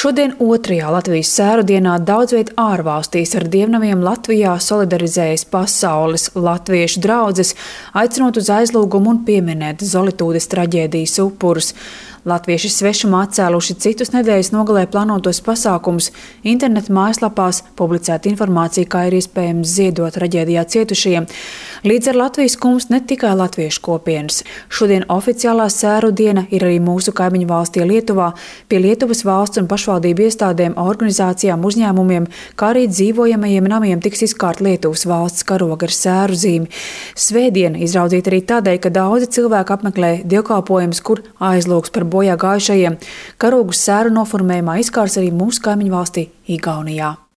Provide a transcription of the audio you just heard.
Šodien 2. Latvijas sēru dienā daudzviet ārvalstīs ar dievnamiem Latvijā solidarizējas pasaules latviešu draudzes, aicinot uz aizlūgumu un pieminēt Zolitūdes traģēdijas upurus. Latvieši svešumā atcēluši citus nedēļas nogalē plānotos pasākumus, internetu mājaslapās publicēta informācija, kā ir iespējams ziedot traģēdijā cietušajiem. Līdz ar Latvijas kungs ne tikai latviešu kopienas. Šodien oficiālā sēru diena ir arī mūsu kaimiņu valstī Lietuvā, pie Lietuvas valsts un pašvaldību iestādēm, organizācijām, uzņēmumiem, kā arī dzīvojamajiem namiem tiks izkārt Lietuvas valsts karoga ar sēru zīmi. Svētdiena izraudzīta arī tādēļ, ka daudzi cilvēki apmeklē dievkalpojumus, kur aizlūgs par bojā gājušajiem. Karogu sēru noformējumā izkārs arī mūsu kaimiņu valstī Igaunijā.